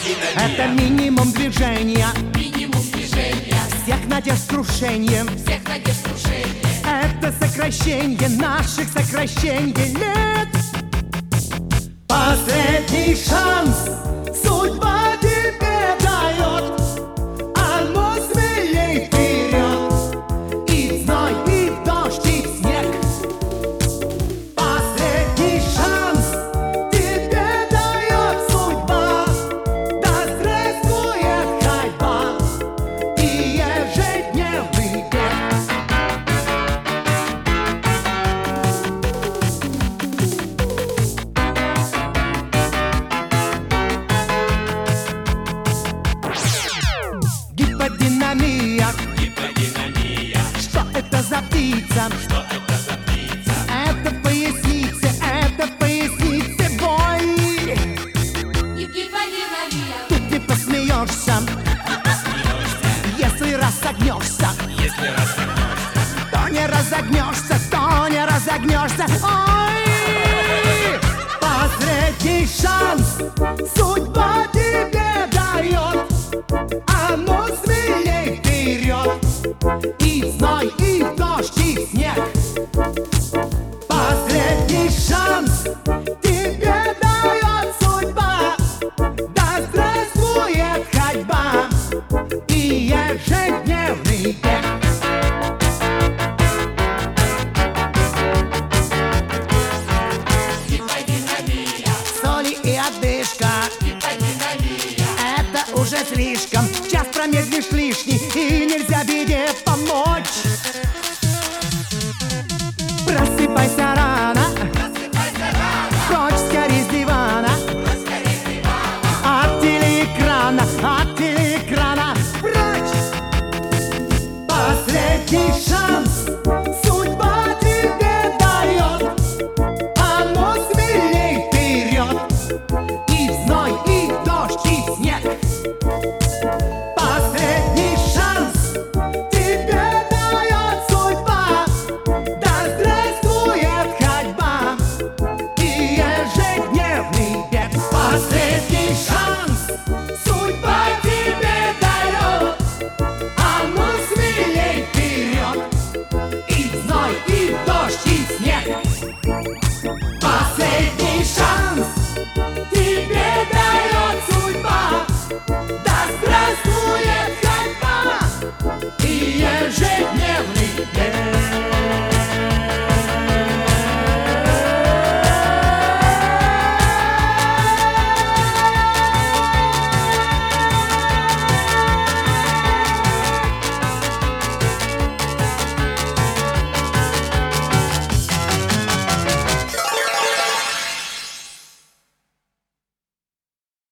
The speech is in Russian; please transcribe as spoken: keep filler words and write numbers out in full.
Это минимум движения, минимум движения, всех надежд крушением. всех надежд крушения. Это сокращение наших сокращений лет. Последний шанс судьба тебе дает, а ну смелей вперед, и зной, и дождь, и снег. Последний шанс тебе дает судьба, да здравствует ходьба и ежедневный бег. Гиподинамия. Гиподинамия. Что это за птица? Что это за птица? Это в пояснице, это в пояснице бой. Гиподинамия. Тут не посмеешься, если разогнешься. Если разогнешься, То не разогнешься, то не разогнешься. Ой! Последний шанс судьба тебе дает, а ну смелей вперед, и зной, и дождь, и снег. Последний шанс тебе дает судьба, да здравствует ходьба и ежедневный бег. гиподинамия. Соли и одышка, Гиподинамия. это уже слишком. Час промедлишь лишний, и нельзя беде помочь. Просыпайся рано, Просыпайся рано, прочь скорей с дивана, поскорей с дивана. от телеэкрана, от телеэкрана прочь. Последний шанс